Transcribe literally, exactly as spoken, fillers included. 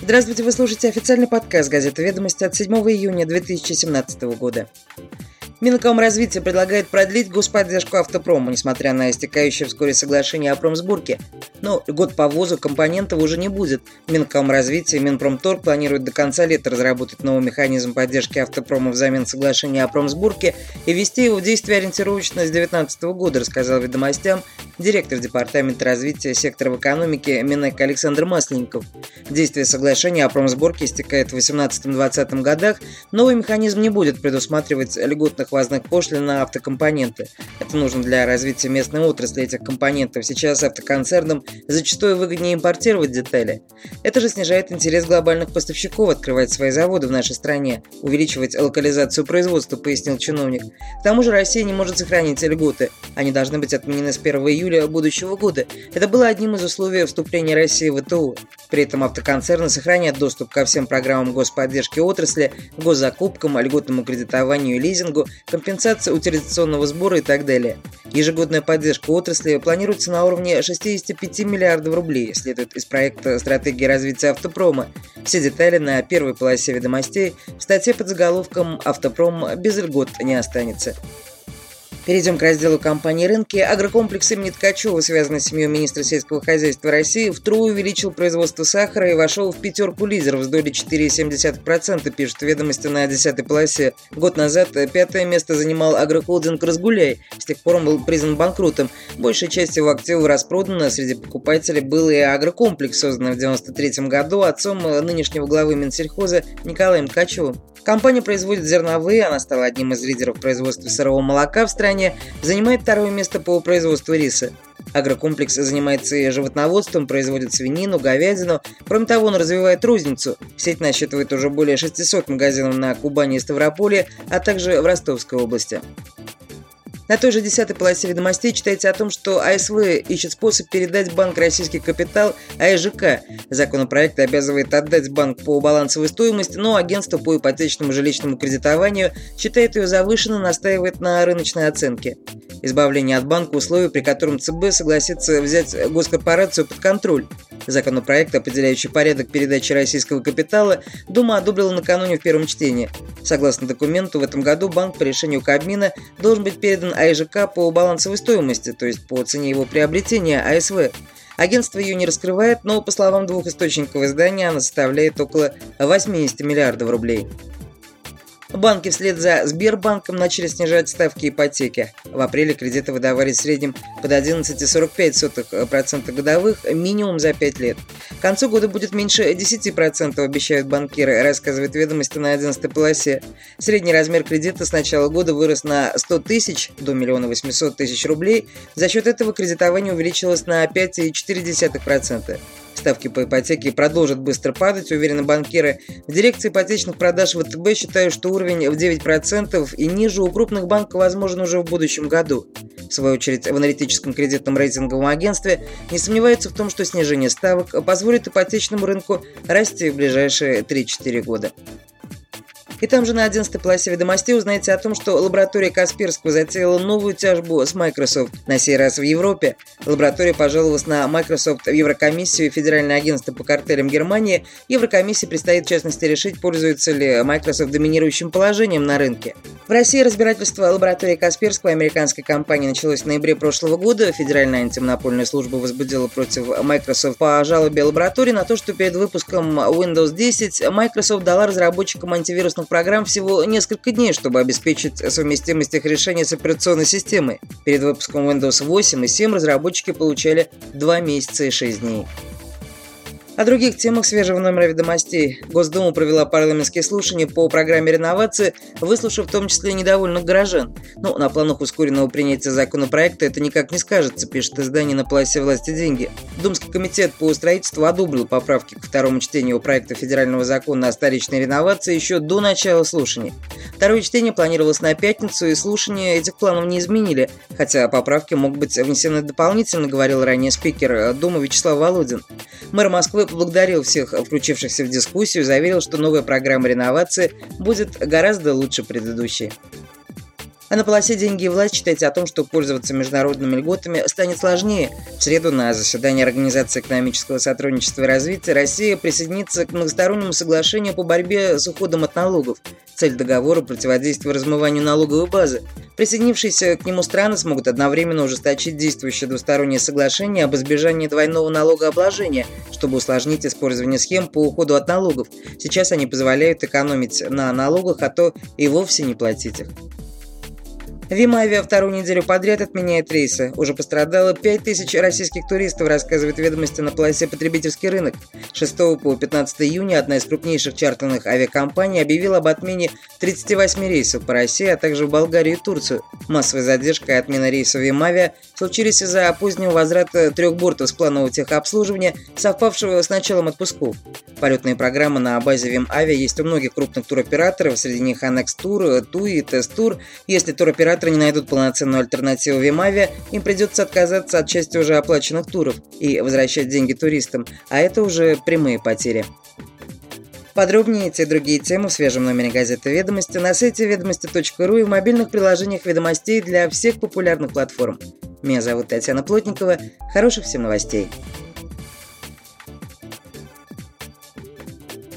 Здравствуйте, вы слушаете официальный подкаст газеты «Ведомости» от седьмого июня две тысячи семнадцатого года. Минэкономразвития предлагает продлить господдержку автопрому, несмотря на истекающее вскоре соглашение о промсборке. Но льгот по ввозу компонентов уже не будет. Минэкономразвития и Минпромторг планируют до конца лета разработать новый механизм поддержки автопрома взамен соглашения о промсборке и ввести его в действие ориентировочно с две тысячи девятнадцатого года, рассказал «Ведомостям» директор Департамента развития сектора в экономике Минэк Александр Масленников. Действие соглашения о промсборке истекает в две тысячи восемнадцатом-две тысячи двадцатом годах. Новый механизм не будет предусматривать льготных ввозных пошлин на автокомпоненты. Это нужно для развития местной отрасли этих компонентов. Сейчас автоконцернам зачастую выгоднее импортировать детали. Это же снижает интерес глобальных поставщиков открывать свои заводы в нашей стране, увеличивать локализацию производства, пояснил чиновник. К тому же Россия не может сохранить льготы. Они должны быть отменены с первого июля будущего года. Это было одним из условий вступления России в вэ тэ о. При этом автоконцерны сохранят доступ ко всем программам господдержки отрасли, госзакупкам, льготному кредитованию и лизингу, компенсации утилизационного сбора и так далее. Ежегодная поддержка отрасли планируется на уровне шестьдесят пять миллиардов рублей, следует из проекта «Стратегии развития автопрома». Все детали на первой полосе «Ведомостей» в статье под заголовком «Автопром без льгот не останется». Перейдем к разделу компании «Рынки». Агрокомплекс имени Ткачева, связанный с семьей министра сельского хозяйства России, втрое увеличил производство сахара и вошел в пятерку лидеров с долей четыре целых семь десятых процента, пишут «Ведомости» на десятой полосе. Год назад пятое место занимал агрохолдинг «Разгуляй». С тех пор он был признан банкротом. Большая часть его активов распродана. Среди покупателей был и агрокомплекс, созданный в девяносто третьем году отцом нынешнего главы Минсельхоза Николаем Ткачевым. Компания производит зерновые, она стала одним из лидеров производства сырого молока в стране, занимает второе место по производству риса. Агрокомплекс занимается и животноводством, производит свинину, говядину. Кроме того, он развивает розницу. Сеть насчитывает уже более шестисот магазинов на Кубани и Ставрополе, а также в Ростовской области. На той же десятой полосе «Ведомостей» читайте о том, что а эс вэ ищет способ передать банк «Российский капитал» а э жэ ка. Законопроект обязывает отдать банк по балансовой стоимости, но агентство по ипотечному жилищному кредитованию считает ее завышенной, настаивает на рыночной оценке. Избавление от банка – условие, при котором цэ бэ согласится взять госкорпорацию под контроль. Законопроект, определяющий порядок передачи российского капитала, Дума одобрила накануне в первом чтении. Согласно документу, в этом году банк по решению Кабмина должен быть передан а э жэ ка по балансовой стоимости, то есть по цене его приобретения а эс вэ. Агентство ее не раскрывает, но, по словам двух источников издания, она составляет около восемьдесят миллиардов рублей. Банки вслед за Сбербанком начали снижать ставки ипотеки. В апреле кредиты выдавались в среднем под одиннадцать целых сорок пять сотых процента годовых, минимум за пять лет. К концу года будет меньше десяти процентов, обещают банкиры, рассказывает «Ведомости» на одиннадцатой полосе. Средний размер кредита с начала года вырос на сто тысяч до миллиона восемьсот тысяч рублей. За счет этого кредитование увеличилось на пять целых четыре десятых процента. Ставки по ипотеке продолжат быстро падать, уверены банкиры. В дирекции ипотечных продаж вэ тэ бэ считают, что уровень в девять процентов и ниже у крупных банков возможен уже в будущем году. В свою очередь, в аналитическом кредитном рейтинговом агентстве не сомневаются в том, что снижение ставок позволит ипотечному рынку расти в ближайшие три-четыре года. И там же на одиннадцатой полосе «Ведомостей» узнаете о том, что лаборатория Касперского затеяла новую тяжбу с Microsoft, на сей раз в Европе. Лаборатория пожаловалась на Microsoft в Еврокомиссию и Федеральное агентство по картелям Германии. Еврокомиссии предстоит, в частности, решить, пользуется ли Microsoft доминирующим положением на рынке. В России разбирательство лаборатории Касперского американской компании началось в ноябре прошлого года. Федеральная антимонопольная служба возбудила против Microsoft по жалобе лаборатории на то, что перед выпуском Windows десять Microsoft дала разработчикам антивирусных программ всего несколько дней, чтобы обеспечить совместимость их решения с операционной системой. Перед выпуском Windows восемь и семь разработчики получали два месяца и шесть дней. О других темах свежего номера «Ведомостей». Госдума провела парламентские слушания по программе реновации, выслушав в том числе недовольных горожан. Но на планах ускоренного принятия законопроекта это никак не скажется, пишет издание на полосе «Власти деньги». Думский комитет по строительству одобрил поправки к второму чтению проекта федерального закона о столичной реновации еще до начала слушаний. Второе чтение планировалось на пятницу, и слушания этих планов не изменили, хотя поправки могут быть внесены дополнительно, говорил ранее спикер Думы Вячеслав Володин. Мэр Москвы поблагодарил всех включившихся в дискуссию и заверил, что новая программа реновации будет гораздо лучше предыдущей. А на полосе «Деньги и власть» читайте о том, что пользоваться международными льготами станет сложнее. В среду на заседании Организации экономического сотрудничества и развития Россия присоединится к многостороннему соглашению по борьбе с уходом от налогов. Цель договора – противодействие размыванию налоговой базы. Присоединившиеся к нему страны смогут одновременно ужесточить действующее двустороннее соглашение об избежании двойного налогообложения, чтобы усложнить использование схем по уходу от налогов. Сейчас они позволяют экономить на налогах, а то и вовсе не платить их. Вимавиа вторую неделю подряд отменяет рейсы. Уже пострадало пять тысяч российских туристов, рассказывает «Ведомости» на полосе «Потребительский рынок». С шестого по пятнадцатое июня одна из крупнейших чартерных авиакомпаний объявила об отмене тридцати восьми рейсов по России, а также в Болгарию и Турцию. Массовая задержка и отмена рейсов Вимавиа случились из-за позднего возврата трех бортов с планового техобслуживания, совпавшего с началом отпусков. Полетные программы на базе Вимавиа есть у многих крупных туроператоров, среди них Анекс Тур, Туи, Тест Тур. Если туроператоры не найдут полноценную альтернативу Вимавиа, им придется отказаться от части уже оплаченных туров и возвращать деньги туристам, а это уже прямые потери. Подробнее эти и другие темы в свежем номере газеты «Ведомости» на сайте ведомости точка ру и в мобильных приложениях «Ведомостей» для всех популярных платформ. Меня зовут Татьяна Плотникова. Хороших всем новостей!